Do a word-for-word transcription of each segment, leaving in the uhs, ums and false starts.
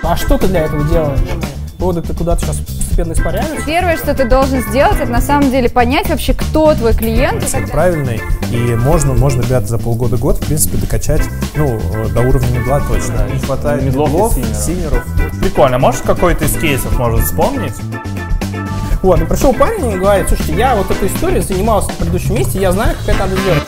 А что ты для этого делаешь? Продукты куда-то сейчас постепенно испаряются. Первое, что ты должен сделать, это на самом деле понять вообще, кто твой клиент. Это правильный, и можно, можно, ребят, за полгода-год, в принципе, докачать, ну, до уровня медла точно. Да, не хватает медлов, медлов, и синеров. Прикольно. Можешь какой-то из кейсов, может, вспомнить? Вот, и пришел парень и говорит: слушайте, я вот этой историей занимался в предыдущем месте, я знаю, как это надо сделать.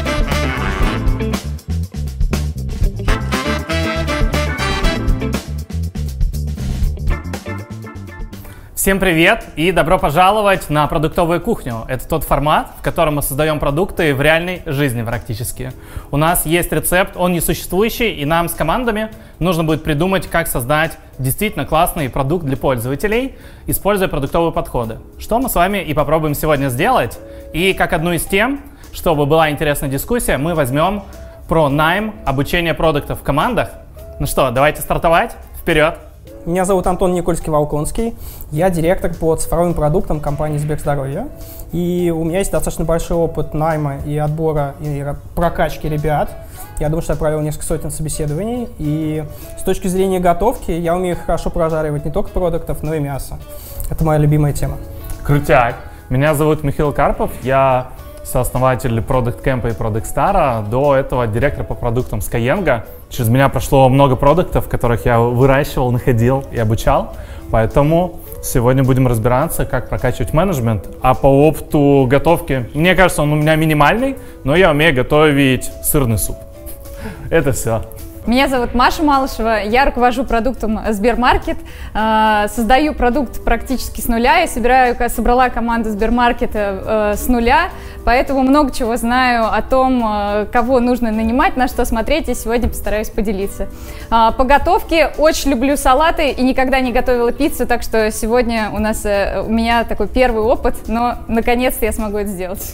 Всем привет и добро пожаловать на продуктовую кухню. Это тот формат, в котором мы создаем продукты в реальной жизни практически. У нас есть рецепт, он несуществующий, и нам с командами нужно будет придумать, как создать действительно классный продукт для пользователей, используя продуктовые подходы. Что мы с вами и попробуем сегодня сделать. И как одну из тем, чтобы была интересная дискуссия, мы возьмем про найм, обучение продуктов в командах. Ну что, давайте стартовать. Вперед! Меня зовут Антон Никольский-Волконский, я директор по цифровым продуктам компании Сберздоровье. И у меня есть достаточно большой опыт найма и отбора, и прокачки ребят. Я думаю, что я провел несколько сотен собеседований. И с точки зрения готовки я умею хорошо прожаривать не только продуктов, но и мясо. Это моя любимая тема. Крутяк! Меня зовут Михаил Карпов, я сооснователь Product Camp и Product Star, до этого директор по продуктам Skyeng. Через меня прошло много продуктов, которых я выращивал, находил и обучал. Поэтому сегодня будем разбираться, как прокачивать менеджмент. А по опыту готовки, мне кажется, он у меня минимальный, но я умею готовить сырный суп. Это все. Меня зовут Маша Малышева, я руковожу продуктом Сбермаркет, создаю продукт практически с нуля, я собираю, собрала команду Сбермаркета с нуля, поэтому много чего знаю о том, кого нужно нанимать, на что смотреть, и сегодня постараюсь поделиться. По готовке очень люблю салаты и никогда не готовила пиццу, так что сегодня у нас у меня такой первый опыт, но наконец-то я смогу это сделать.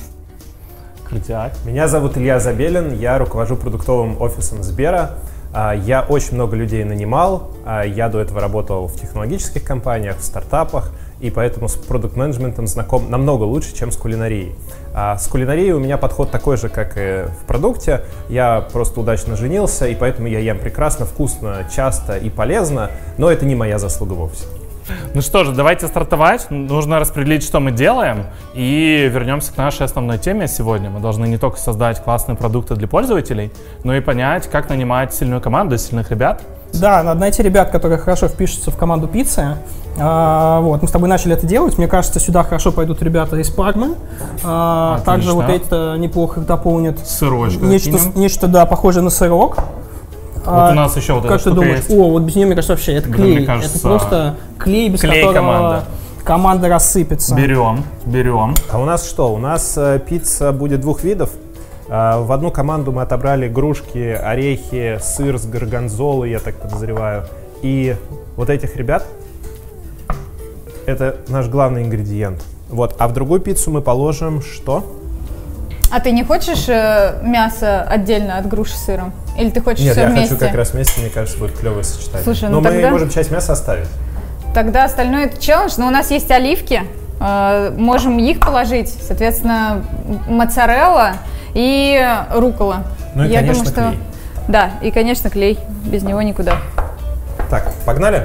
Крутяк. Меня зовут Илья Забелин, я руковожу продуктовым офисом Сбера. Я очень много людей нанимал, я до этого работал в технологических компаниях, в стартапах, и поэтому с продукт-менеджментом знаком намного лучше, чем с кулинарией. С кулинарией у меня подход такой же, как и в продукте. Я просто удачно женился, и поэтому я ем прекрасно, вкусно, часто и полезно, но это не моя заслуга вовсе. Ну что же, давайте стартовать. Нужно распределить, что мы делаем, и вернемся к нашей основной теме сегодня. Мы должны не только создать классные продукты для пользователей, но и понять, как нанимать сильную команду, сильных ребят. Да, надо найти ребят, которые хорошо впишутся в команду пиццы. А, вот, мы с тобой начали это делать. Мне кажется, сюда хорошо пойдут ребята из Пармы. А, также вот это неплохо дополнит. Сырочку нечто, нечто, да, похожее на сырок. Вот а, у нас еще вот как эта ты думаешь? Есть. О, вот без нее, мне кажется, вообще это клей. Мне кажется, это просто клей, без клей которого команда. команда рассыпется. Берем, берем. А у нас что? У нас э, пицца будет двух видов. Э, в одну команду мы отобрали грушки, орехи, сыр с горгонзолой, я так подозреваю. И вот этих ребят, это наш главный ингредиент. Вот. А в другую пиццу мы положим что? А ты не хочешь э, мясо отдельно от груши с сыром? Или ты хочешь Нет, все я вместе? хочу как раз вместе, мне кажется, будет клевое сочетание. Слушай, ну но тогда... мы можем часть мяса оставить. Тогда остальное это челлендж, но у нас есть оливки, э, можем их положить, соответственно, моцарелла и руккола. Ну и, я конечно, думаю, что... клей. Да, и, конечно, клей, без него никуда. Так, погнали?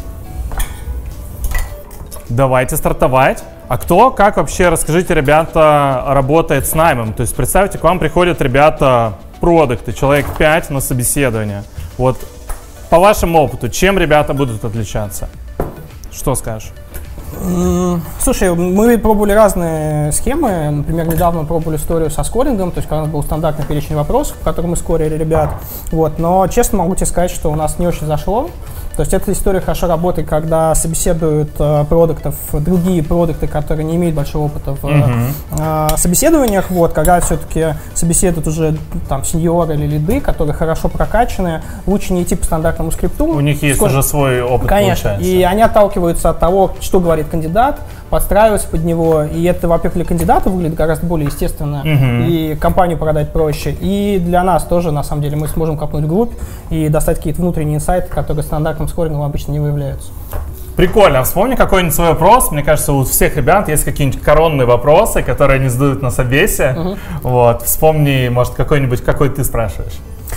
Давайте стартовать. А кто, как вообще, расскажите, ребята, работает с наймом? То есть представьте, к вам приходят ребята, продукты, человек пять на собеседование. Вот по вашему опыту, чем ребята будут отличаться? Что скажешь? Слушай, мы пробовали разные схемы. Например, недавно пробовали историю со скорингом, то есть когда у нас был стандартный перечень вопросов, в котором мы скорили ребят. Вот. Но честно могу тебе сказать, что у нас не очень зашло. То есть эта история хорошо работает, когда собеседуют э, продуктов, другие продукты, которые не имеют большого опыта в uh-huh. э, собеседованиях. Вот, когда все-таки собеседуют уже там сеньоры или лиды, которые хорошо прокачаны, лучше не идти по стандартному скрипту. У них есть Сколько... уже свой опыт, конечно, получается. И они отталкиваются от того, что говорит кандидат, подстраиваются под него. И это, во-первых, для кандидата выглядит гораздо более естественно, uh-huh. и компанию продать проще. И для нас тоже, на самом деле, мы сможем копнуть вглубь и достать какие-то внутренние инсайты, которые стандартным скорингом обычно не выявляются. Прикольно. Вспомни какой-нибудь свой вопрос. Мне кажется, у всех ребят есть какие-нибудь коронные вопросы, которые они задают на собесе. Uh-huh. Вот. Вспомни, может, какой-нибудь, какой ты спрашиваешь.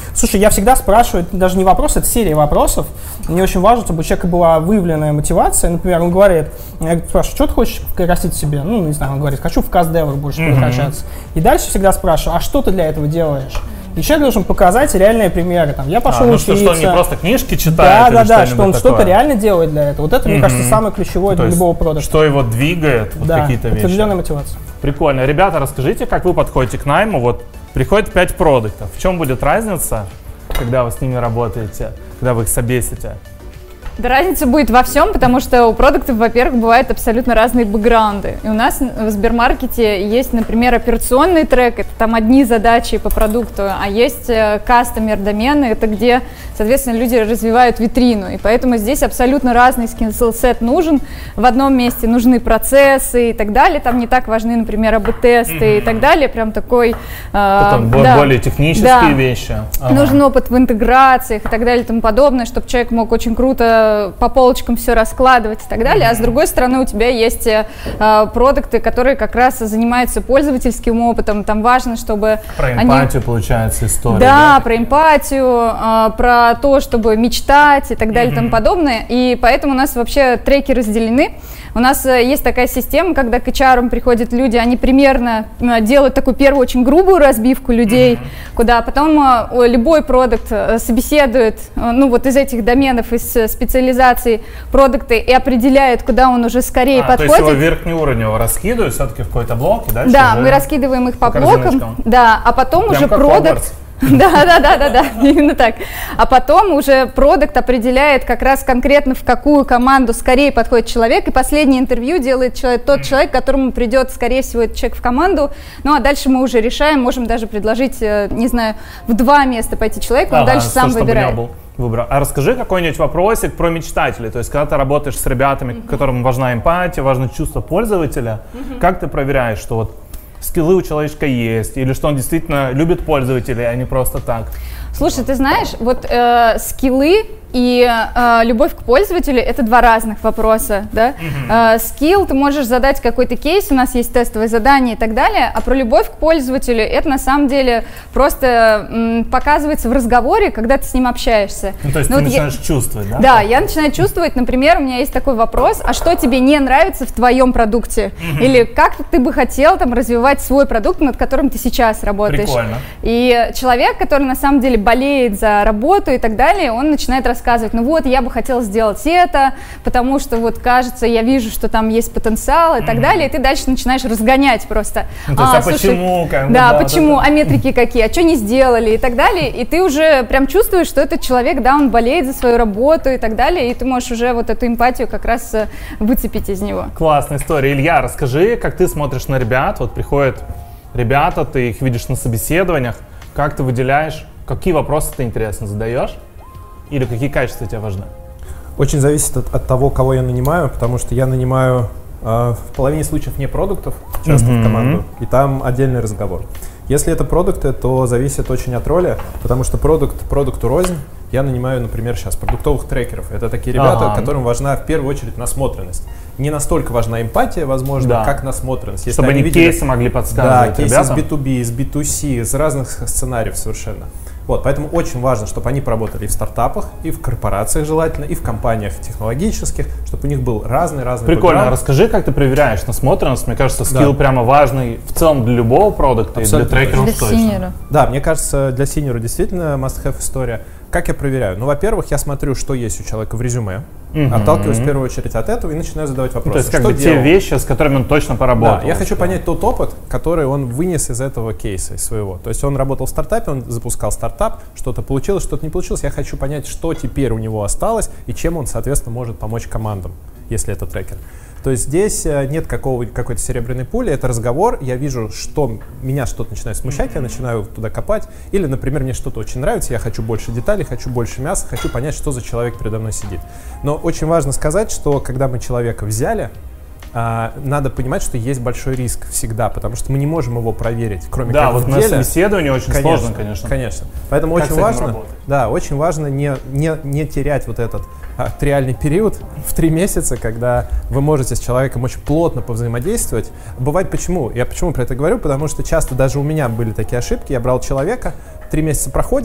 Слушай, я всегда спрашиваю, это даже не вопрос, это серия вопросов. Мне очень важно, чтобы у человека была выявленная мотивация. Например, он говорит, я спрашиваю, что ты хочешь растить себе? Ну, не знаю, он говорит, хочу в каздевах больше mm-hmm. прокачаться. И дальше всегда спрашиваю, а что ты для этого делаешь? И человек должен показать реальные примеры. Там, я пошел а, ну учиться. Что, что он не просто книжки читает, да, или да, да, что он такое. что-то реально делает для этого. Вот это, mm-hmm. мне кажется, самое ключевое ну, для любого продукта. Что его двигает, вот да, какие-то вещи. определенная мотивация. Прикольно. Ребята, расскажите, как вы подходите к найму. Вот приходит пять продуктов. В чем будет разница, когда вы с ними работаете, когда вы их собесите? Да, разница будет во всем, потому что у продуктов, во-первых, бывают абсолютно разные бэкграунды. И у нас в Сбермаркете есть, например, операционный трек, это там одни задачи по продукту, а есть кастомер домены, это где, соответственно, люди развивают витрину. И поэтому здесь абсолютно разный скиллсет нужен. В одном месте нужны процессы и так далее, там не так важны, например, эй би-тесты mm-hmm. и так далее, прям такой... Там э, да, более технические да. вещи. Ага. Нужен опыт в интеграциях и так далее и тому подобное, чтобы человек мог очень круто по полочкам все раскладывать и так далее, а с другой стороны у тебя есть э, продукты, которые как раз занимаются пользовательским опытом, там важно, чтобы Про эмпатию, они... получается, история. Да, да? про эмпатию, э, про то, чтобы мечтать и так далее и mm-hmm. тому подобное, и поэтому у нас вообще треки разделены. У нас э, есть такая система, когда к эйч ар приходят люди, они примерно э, делают такую первую очень грубую разбивку людей, mm-hmm. куда потом э, любой продукт э, собеседует, э, ну вот из этих доменов, из э, специализаций продукты и определяет, куда он уже скорее а, подходит. То есть его верхний уровень его раскидывают все-таки в какой-то блок, и дальше да, мы раскидываем их по, по блокам, да, а потом Прям уже как продукт. Хогвартс. Да, да, да, да, да, именно так. А потом уже продукт определяет как раз конкретно, в какую команду скорее подходит человек, и последнее интервью делает человек, тот человек, которому придет, скорее всего, этот человек в команду. Ну, а дальше мы уже решаем, можем даже предложить, не знаю, в два места пойти человеку, он ага, дальше сам выбирает. Выбрал. А расскажи какой-нибудь вопросик про мечтателей. То есть, когда ты работаешь с ребятами, mm-hmm. которым важна эмпатия, важно чувство пользователя, mm-hmm. как ты проверяешь, что вот скиллы у человечка есть, или что он действительно любит пользователей, а не просто так? Слушай, ты знаешь, вот э, скиллы и э, любовь к пользователю — это два разных вопроса, да? Mm-hmm. Э, скилл, ты можешь задать какой-то кейс, у нас есть тестовые задания и так далее, а про любовь к пользователю это на самом деле просто м, показывается в разговоре, когда ты с ним общаешься. Ну, то есть ну, ты вот начинаешь я, чувствовать, да? Да, я начинаю чувствовать, например, у меня есть такой вопрос, а что тебе не нравится в твоем продукте? Mm-hmm. Или как ты бы хотел там развивать свой продукт, над которым ты сейчас работаешь? Прикольно. И человек, который на самом деле болеет за работу и так далее, он начинает рассказывать, ну вот, я бы хотел сделать это, потому что вот кажется, я вижу, что там есть потенциал и mm-hmm. так далее, и ты дальше начинаешь разгонять просто. Ну, то есть, а, а слушай, почему? Как бы, да, да, почему, да, да. а метрики какие, а что не сделали и так далее, и ты уже прям чувствуешь, что этот человек, да, он болеет за свою работу и так далее, и ты можешь уже вот эту эмпатию как раз выцепить из него. Классная история. Илья, расскажи, как ты смотришь на ребят, вот приходят ребята, ты их видишь на собеседованиях, как ты выделяешь, какие вопросы ты интересно задаешь или какие качества тебе важны? Очень зависит от, от того, кого я нанимаю, потому что я нанимаю э, в половине случаев не продуктов, часто mm-hmm. в команду, и там отдельный разговор. Если это продукты, то зависит очень от роли, потому что продукт продукту рознь. Я нанимаю, например, сейчас продуктовых трекеров. Это такие ребята, ага. которым важна в первую очередь насмотренность. Не настолько важна эмпатия, возможно, да. как насмотренность. Если Чтобы они видели, кейсы могли подсказывать. Да, кейсы ребятам. из би ту би, из би ту си, из разных сценариев совершенно. Вот, поэтому очень важно, чтобы они поработали и в стартапах, и в корпорациях желательно, и в компаниях технологических, чтобы у них был разный-разный Прикольно. бэкграунд. Расскажи, как ты проверяешь насмотренность. Мне кажется, скилл да. прямо важный в целом для любого продукта. Абсолютно. И для трекеров точно. Для синьора. Да, мне кажется, для синьора действительно must-have история. Как я проверяю? Ну, во-первых, я смотрю, что есть у человека в резюме, mm-hmm. отталкиваюсь в первую очередь от этого и начинаю задавать вопросы. То есть, как что бы делал? те вещи, с которыми он точно поработал. Да, я хочу понять тот опыт, который он вынес из этого кейса, из своего. То есть он работал в стартапе, он запускал стартап, что-то получилось, что-то не получилось. Я хочу понять, что теперь у него осталось и чем он, соответственно, может помочь командам, если это трекер. То есть здесь нет какого, какой-то серебряной пули, это разговор, я вижу, что меня что-то начинает смущать, я начинаю туда копать, или, например, мне что-то очень нравится, я хочу больше деталей, хочу больше мяса, хочу понять, что за человек передо мной сидит. Но очень важно сказать, что когда мы человека взяли, а, надо понимать, что есть большой риск всегда, потому что мы не можем его проверить, кроме да, как вот в деле. Да, вот на собеседовании очень конечно, сложно, конечно. Конечно. Поэтому как очень важно, да, очень важно не, не, не терять вот этот а, триальный период в три месяца, когда вы можете с человеком очень плотно повзаимодействовать. Бывает почему? Я почему про это говорю? Потому что часто даже у меня были такие ошибки. Я брал человека, три месяца проходят,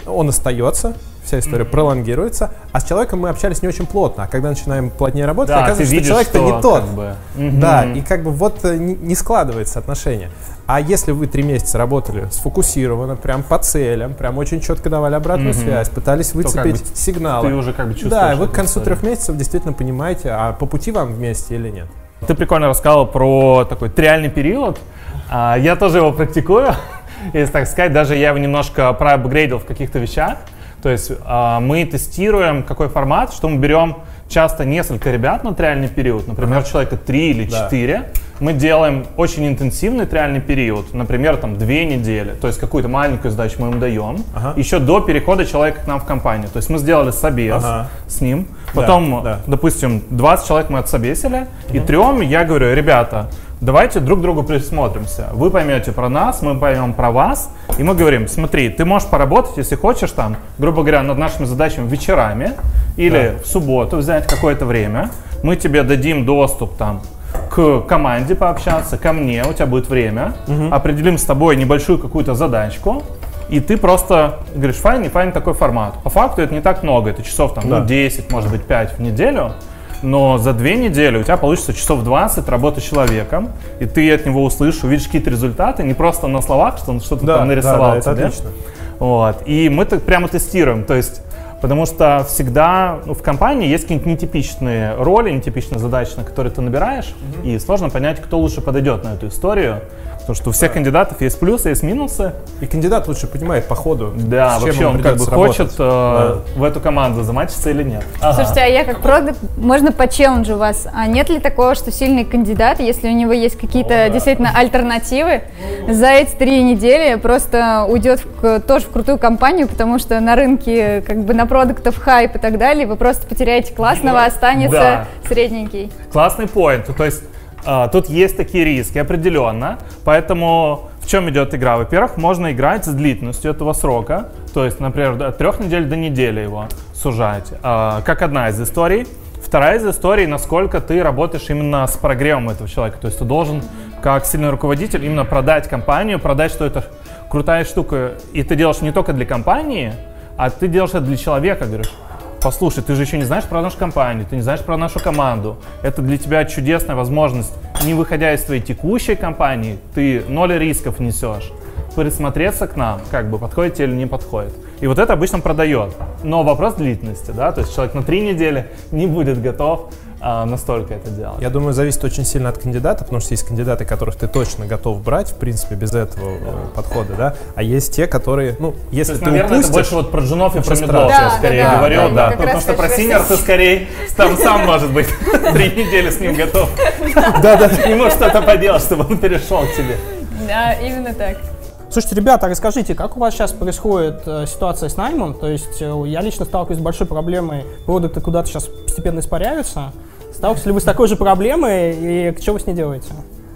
он остается, вся история mm-hmm. пролонгируется, а с человеком мы общались не очень плотно, а когда начинаем плотнее работать, да, оказывается, видишь, что человек-то что, не тот. Как бы. Да, mm-hmm. и как бы вот не, не складывается отношение. А если вы три месяца работали сфокусированно, прям по целям, прям очень четко давали обратную mm-hmm. связь, пытались выцепить как бы сигналы. Ты уже как бы чувствуешь. Да, и вы к концу трех месяцев действительно понимаете, а по пути вам вместе или нет. Ты прикольно рассказал про такой триальный период. А, я тоже его практикую, если так сказать. Даже я его немножко проапгрейдил в каких-то вещах. То есть а, мы тестируем какой формат, что мы берем часто несколько ребят на триальный период, например, ага. человека три или четыре. Да. Мы делаем очень интенсивный триальный период, например, там две недели. То есть какую-то маленькую задачу мы им даем, ага. еще до перехода человека к нам в компанию. То есть мы сделали собес ага. с ним, потом, да, да. допустим, двадцать человек мы отсобесили, угу. и трем я говорю: ребята, давайте друг к другу присмотримся. Вы поймете про нас, мы поймем про вас. И мы говорим: смотри, ты можешь поработать, если хочешь, там, грубо говоря, над нашими задачами вечерами или да. в субботу взять какое-то время. Мы тебе дадим доступ там к команде пообщаться, ко мне, у тебя будет время. Угу. Определим с тобой небольшую какую-то задачку. И ты просто говоришь: файн, не файн, такой формат. По факту это не так много, это часов там, да. ну, десять, может быть, пять в неделю. Но за две недели у тебя получится часов двадцать работы с человеком, и ты от него услышишь, увидишь какие-то результаты, не просто на словах, что он что-то да, там нарисовал да, да, тебе. Это отлично. Вот. И мы так прямо тестируем, то есть, потому что всегда ну, в компании есть какие-то нетипичные роли, нетипичные задачи, на которые ты набираешь, mm-hmm. и сложно понять, кто лучше подойдет на эту историю. Потому что у всех да. кандидатов есть плюсы, есть минусы. И кандидат лучше понимает по ходу, да, с чем вообще он он как бы работать. хочет э, да. в эту команду заматчиться или нет. Ага. Слушайте, а я как продакт, можно по челленджу вас, а нет ли такого, что сильный кандидат, если у него есть какие-то О, да. действительно альтернативы, за эти три недели просто уйдет в, тоже в крутую компанию, потому что на рынке как бы на продуктов хайп и так далее, вы просто потеряете классного, останется да. средненький. Классный поинт, то есть Uh, тут есть такие риски определенно, поэтому в чем идет игра? Во-первых, можно играть с длительностью этого срока, то есть, например, от трех недель до недели его сужать, uh, как одна из историй. Вторая из историй, насколько ты работаешь именно с прогревом этого человека, то есть ты должен, как сильный руководитель, именно продать компанию, продать, что это крутая штука, и ты делаешь не только для компании, а ты делаешь это для человека, говоришь: послушай, ты же еще не знаешь про нашу компанию, ты не знаешь про нашу команду. Это для тебя чудесная возможность, не выходя из твоей текущей компании, ты ноль рисков несешь. Присмотреться к нам, как бы подходит тебе или не подходит. И вот это обычно продает. Но вопрос длительности, да, то есть человек на три недели не будет готов а, настолько это делать. Я думаю, зависит очень сильно от кандидата, потому что есть кандидаты, которых ты точно готов брать, в принципе, без этого да. подхода, да, а есть те, которые, ну, если есть, ты наверное, упустишь... это больше вот про джунов и про медлов да, я скорее да, говорю, да, да, да, потому что про синьор ты скорее там сам, может быть, три недели с ним готов. Да, да. Не можешь что-то поделать, чтобы он перешел к тебе. Да, именно так. Слушайте, ребята, расскажите, как у вас сейчас происходит э, ситуация с наймом? То есть э, я лично сталкиваюсь с большой проблемой, продукты куда-то сейчас постепенно испаряются. Сталкиваетесь ли вы с такой же проблемой и что вы с ней делаете?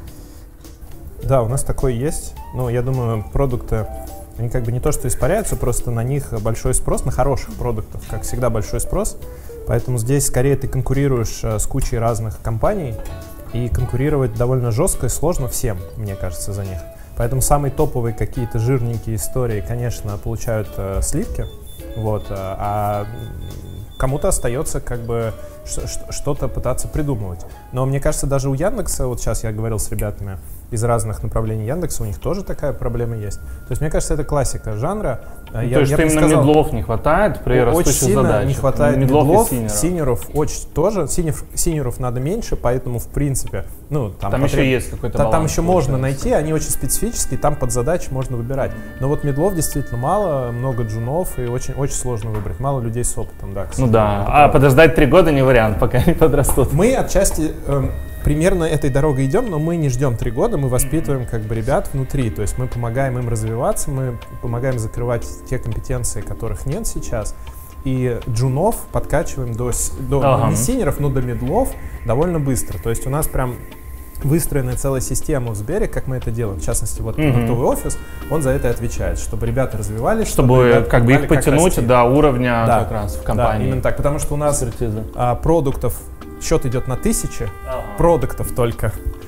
Да, у нас такое есть. Ну, я думаю, продукты, они как бы не то что испаряются, просто на них большой спрос, на хороших продуктов, как всегда, большой спрос. Поэтому здесь скорее ты конкурируешь с кучей разных компаний, и конкурировать довольно жестко и сложно всем, мне кажется, за них. Поэтому самые топовые какие-то жирненькие истории, конечно, получают э, сливки, вот, а кому-то остается как бы что-то пытаться придумывать. Но мне кажется, даже у Яндекса, вот сейчас я говорил с ребятами из разных направлений Яндекса, у них тоже такая проблема есть. То есть, мне кажется, это классика жанра. Ну, я, то есть, я именно сказал, медлов не хватает при растущих очень сильно задачах. не хватает медлов, медлов, и синеров. синеров очень тоже. Синеров, синеров надо меньше, поэтому, в принципе, ну, там, там потреб... еще есть какой-то баланс. Там еще можно найти, они очень специфические, там под задачи можно выбирать. Но вот медлов действительно мало, много джунов, и очень, очень сложно выбрать. Мало людей с опытом, да. Кстати, ну да, а подождать три года не вариант, пока они подрастут. Мы отчасти э, примерно этой дорогой идем, но мы не ждем три года, мы воспитываем как бы ребят внутри, то есть мы помогаем им развиваться, мы помогаем закрывать те компетенции, которых нет сейчас, и джунов подкачиваем до, до ага. не синеров, но до медлов довольно быстро, то есть у нас прям выстроена целая система в Сбере, как мы это делаем. В частности, вот mm-hmm. продуктовый офис, он за это отвечает, чтобы ребята развивались, чтобы, чтобы ребята как бы их потянуть как до уровня да, как раз в компании. Да, именно так, потому что у нас а, продуктов счет идет на тысячи, ага. продуктов только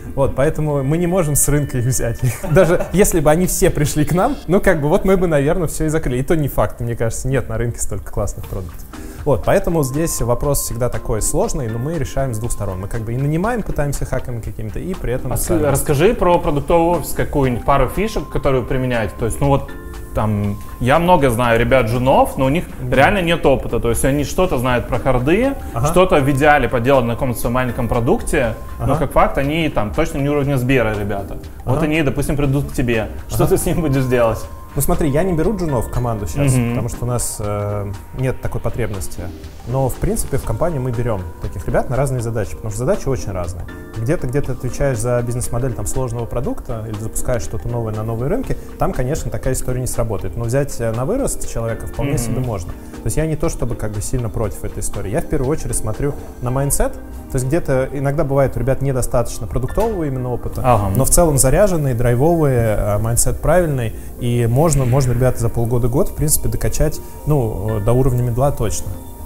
Вот, поэтому мы не можем с рынка их взять. Даже если бы они все пришли к нам, ну как бы вот мы бы, наверное, все и закрыли. И то не факт, мне кажется, нет на рынке столько классных продуктов. Вот, поэтому здесь вопрос всегда такой сложный, но мы решаем с двух сторон. Мы как бы и нанимаем, пытаемся хаками какими-то, и при этом... А сами... Расскажи про продуктовый офис, какую-нибудь пару фишек, которые вы применяете. То есть, ну вот, там, я много знаю ребят джунов, но у них mm-hmm. реально нет опыта. То есть они что-то знают про харды, ага. что-то в идеале поделать на каком-то своем маленьком продукте, ага. но как факт они там точно не уровня Сбера, ребята. Ага. Вот они, допустим, придут к тебе. Что ага. ты с ним будешь делать? Ну смотри, я не беру джунов в команду сейчас, mm-hmm. потому что у нас э, нет такой потребности. Но в принципе в компании мы берем таких ребят на разные задачи, потому что задачи очень разные. Где-то где-то отвечаешь за бизнес-модель там, сложного продукта или запускаешь что-то новое на новые рынки, там, конечно, такая история не сработает. Но взять на вырост человека вполне mm-hmm. себе можно. То есть я не то чтобы как бы сильно против этой истории. Я в первую очередь смотрю на майндсет. То есть где-то иногда бывает у ребят недостаточно продуктового именно опыта, ага. но в целом заряженные, драйвовые, майндсет правильный, и можно, можно ребята за полгода-год в принципе докачать ну, до уровня медла точно.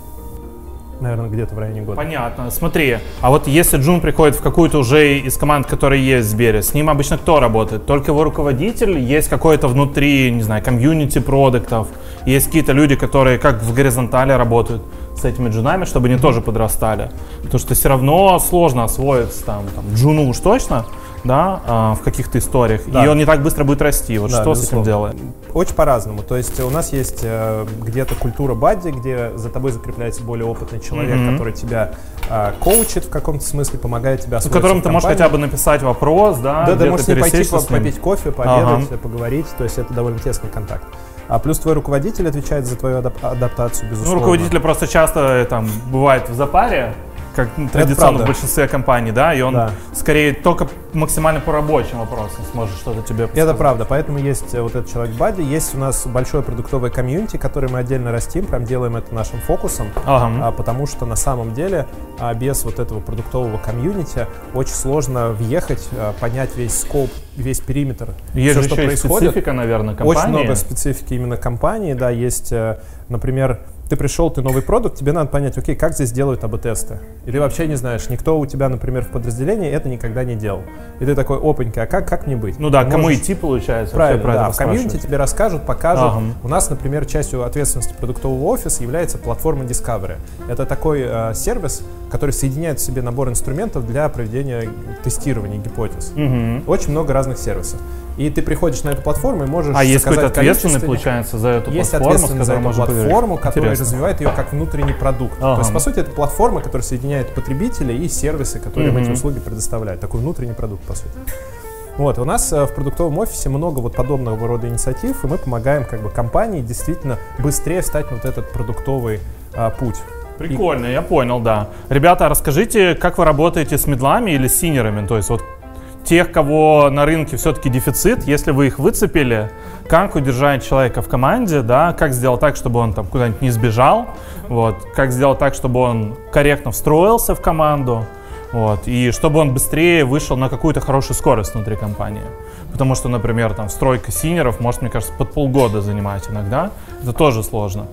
Наверное, где-то в районе года. Понятно. Смотри, а вот если джун приходит в какую-то уже из команд, которые есть в Сбере, с ним обычно кто работает? Только его руководитель? Есть какой-то внутри, не знаю, комьюнити продуктов? Есть какие-то люди, которые как в горизонтали работают с этими джунами, чтобы они mm-hmm. тоже подрастали? Потому что все равно сложно освоиться там, там джуну уж точно, да, а, в каких-то историях, да. и он не так быстро будет расти. Вот да, что безусловно. С этим делаем? Очень по-разному. То есть у нас есть э, где-то культура бадди, где за тобой закрепляется более опытный человек, mm-hmm. который тебя э, коучит в каком-то смысле, помогает тебе освоиться. С которым ты можешь хотя бы написать вопрос, да? Да, ты можешь с ним пойти попить кофе, пообедать, ага. поговорить. То есть это довольно тесный контакт. А плюс твой руководитель отвечает за твою адап- адаптацию, безусловно. Ну, руководитель просто часто там бывает в запаре, как традиционно в большинстве компаний, да, и он да. скорее только максимально по рабочим вопросам сможет что-то тебе подсказать. Это правда, поэтому есть вот этот человек Бадди, есть у нас большое продуктовое комьюнити, которое мы отдельно растим, прям делаем это нашим фокусом, ага. а, потому что на самом деле а, без вот этого продуктового комьюнити очень сложно въехать, а, понять весь скоп, весь периметр, есть все, что еще происходит. Специфика, наверное, компании. Очень много специфики именно компании, да, есть, например, ты пришел, ты новый продукт, тебе надо понять, окей, как здесь делают эй би тесты. И ты вообще не знаешь, никто у тебя, например, в подразделении это никогда не делал. И ты такой, опанька, а как, как мне быть? Ну да, ты кому можешь... идти, получается. Правильно, да, в комьюнити тебе расскажут, покажут. Ага. У нас, например, частью ответственности продуктового офиса является платформа Discovery. Это такой э, сервис, который соединяет в себе набор инструментов для проведения тестирования гипотез. Угу. Очень много разных сервисов. И ты приходишь на эту платформу и можешь А есть какой-то ответственный, получается, за эту есть платформу? Есть ответственный за эту платформу, которая Интересно. развивает ее как внутренний продукт. Ага. То есть, по сути, это платформа, которая соединяет потребителей и сервисы, которые mm-hmm. им эти услуги предоставляют. Такой внутренний продукт, по сути. Вот, у нас в продуктовом офисе много вот подобного рода инициатив, и мы помогаем как бы компании действительно быстрее встать на вот этот продуктовый а, путь. Прикольно, и... я понял, да. Ребята, расскажите, как вы работаете с мидлами или с синерами? То есть вот тех, кого на рынке все-таки дефицит, если вы их выцепили, как удержать человека в команде, да, как сделать так, чтобы он там куда-нибудь не сбежал, вот, как сделать так, чтобы он корректно встроился в команду, вот, и чтобы он быстрее вышел на какую-то хорошую скорость внутри компании. Потому что, например, там стройка синеров может, мне кажется, под полгода занимать иногда, это тоже сложно.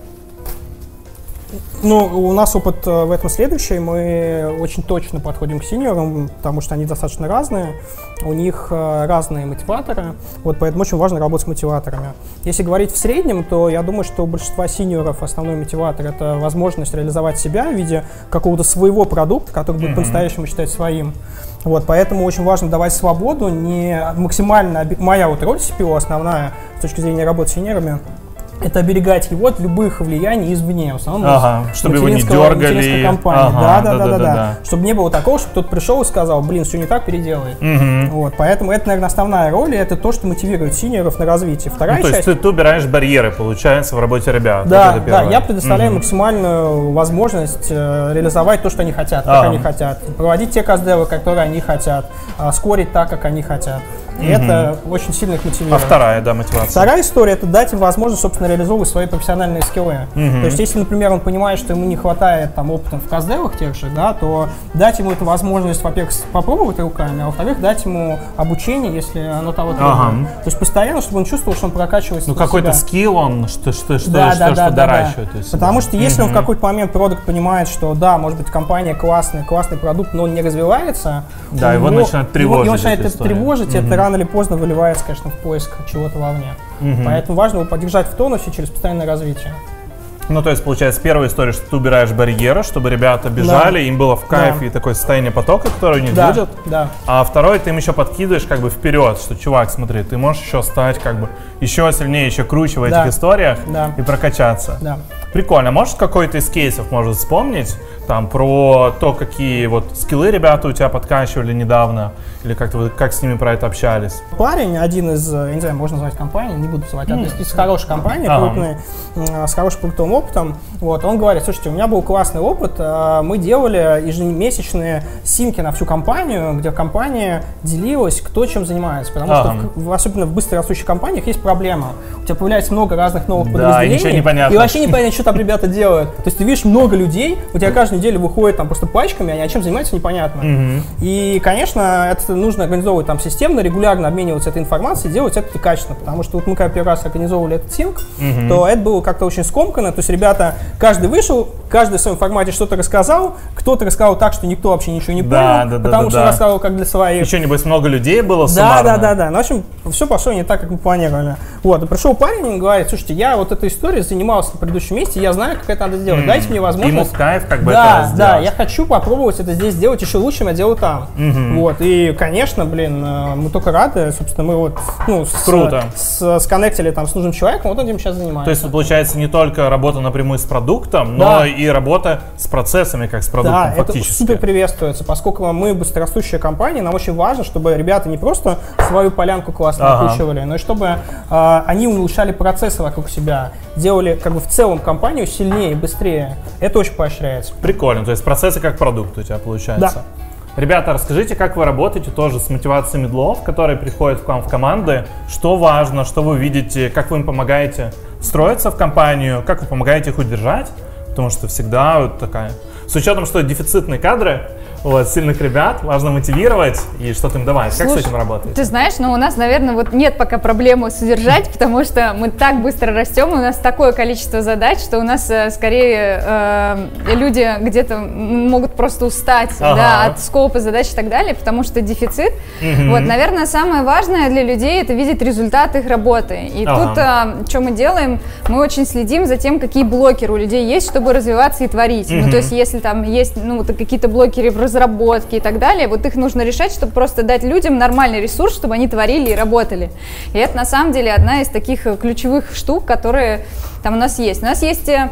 Ну, у нас опыт в этом следующий. Мы очень точно подходим к синьорам, потому что они достаточно разные. У них разные мотиваторы, вот поэтому очень важно работать с мотиваторами. Если говорить в среднем, то я думаю, что у большинства синьоров основной мотиватор — это возможность реализовать себя в виде какого-то своего продукта, который будет mm-hmm. по-настоящему считать своим. Вот, поэтому очень важно давать свободу, не максимально... Моя вот роль си пи о основная с точки зрения работы с синьорами — это оберегать его от любых влияний извне, в основном ага, чтобы его не дергали. Компании. Ага, да, да, да, да, да, да. Чтобы не было такого, чтобы кто-то пришел и сказал, блин, все не так, переделай. Угу. Вот, поэтому это, наверное, основная роль, и это то, что мотивирует синьоров на развитие. Вторая ну, то часть... есть ты, ты убираешь барьеры, получается, в работе ребят. Да, вот да, я предоставляю угу. максимальную возможность э, реализовать то, что они хотят, как ага. они хотят, проводить те каздевы, которые они хотят, э, скорить так, как они хотят. И mm-hmm. это очень сильно их мотивирует. А вторая, да, мотивация? Вторая история – это дать им возможность, собственно, реализовывать свои профессиональные скиллы. Mm-hmm. То есть, если, например, он понимает, что ему не хватает там опыта в каздевах тех же, да, то дать ему эту возможность, во-первых, попробовать руками, а во-вторых, дать ему обучение, если оно того требует. Ага. То есть, постоянно, чтобы он чувствовал, что он прокачивается. Ну, какой-то скилл он, что, что, что, да, что, да, что, да, что да, доращивает. Да. Есть, Потому да. что если mm-hmm. он в какой-то момент продукт понимает, что да, может быть, компания классная, классный продукт, но он не развивается, да, его, его начинает тревожить. Его, его начинает это история. тревожить, mm-hmm. и это рано или поздно выливается, конечно, в поиск чего-то вовне. Mm-hmm. Поэтому важно его поддержать в тонусе через постоянное развитие. Ну, то есть, получается, первая история, что ты убираешь барьеры, чтобы ребята бежали, да. им было в кайф да. и такое состояние потока, которое у них да. будет. Да. А второй, ты им еще подкидываешь как бы вперед, что, чувак, смотри, ты можешь еще стать как бы еще сильнее, еще круче в да. этих историях да. и прокачаться. Да. Прикольно. Можешь какой-то из кейсов, может, вспомнить, там, про то, какие вот скиллы ребята у тебя подкачивали недавно, или как-то вы как с ними про это общались? Парень, один из, я не знаю, можно назвать компанией, не буду называть, mm. из, из хорошей компании, ага. крупной, с хорошим продуктовым опытом, вот, он говорит, слушайте, у меня был классный опыт, мы делали ежемесячные симки на всю компанию, где компания делилась, кто чем занимается, потому ага. что, в, особенно в быстро растущих компаниях, есть проблема. У тебя появляется много разных новых да, подразделений, и ничего не понятно. И вообще непонятно, что там ребята делают. То есть ты видишь много людей, у тебя каждую неделю выходят там просто пачками, они о чем занимаются, непонятно. Mm-hmm. И, конечно, это нужно организовывать там системно, регулярно обмениваться этой информацией, делать это качественно, потому что вот мы когда первый раз организовывали этот синк, mm-hmm. то это было как-то очень скомканно, то есть ребята, каждый вышел, каждый в своем формате что-то рассказал, кто-то рассказал так, что никто вообще ничего не понял, да, да, потому да, что да. рассказывал как для своих. Еще, небось, много людей было суммарно. Да, да, да, да. Ну, в общем, все пошло не так, как мы планировали. Вот, и пришел парень и говорит, слушайте, я вот этой историей занимался на предыдущем месте, я знаю, как это надо сделать, mm-hmm. дайте мне возможность. Ему в кайф как бы да, это сделать. Да, я хочу попробовать это здесь сделать еще лучше, чем я делаю там. Mm-hmm. Вот, и, конечно, блин, мы только рады, собственно, мы вот, ну, Круто. С, с, сконнектили там с нужным человеком, вот он этим сейчас занимается. То есть, получается, не только работа напрямую с продуктом, да. но и работа с процессами, как с продуктом, да, фактически. Это супер приветствуется, поскольку мы быстрорастущая компания, нам очень важно, чтобы ребята не просто свою полянку классно ага. окучивали, но и чтобы э, они улучшали процессы вокруг себя, делали как бы в целом компанию сильнее и быстрее. Это очень поощряется. Прикольно, то есть процессы как продукт у тебя получается. Да. Ребята, расскажите, как вы работаете тоже с мотивацией медлов, которые приходят к вам в команды, что важно, что вы видите, как вы им помогаете встроиться в компанию, как вы помогаете их удержать, потому что всегда вот такая, с учетом, что дефицитные кадры, вот, сильных ребят, важно мотивировать и что-то им давать. Как Слушай, с этим работаете? Ты знаешь, ну у нас, наверное, вот нет пока проблемы содержать, потому что мы так быстро растем, у нас такое количество задач, что у нас э, скорее э, люди где-то могут просто устать ага. да, от скопа задач и так далее, потому что дефицит. Угу. Вот, наверное, самое важное для людей — это видеть результат их работы. И ага. тут, э, что мы делаем, мы очень следим за тем, какие блокеры у людей есть, чтобы развиваться и творить. Угу. Ну, то есть, если там есть ну, какие-то блокеры в разработки и так далее, вот их нужно решать, чтобы просто дать людям нормальный ресурс, чтобы они творили и работали. И это на самом деле одна из таких ключевых штук, которые там у нас есть. У нас есть, э,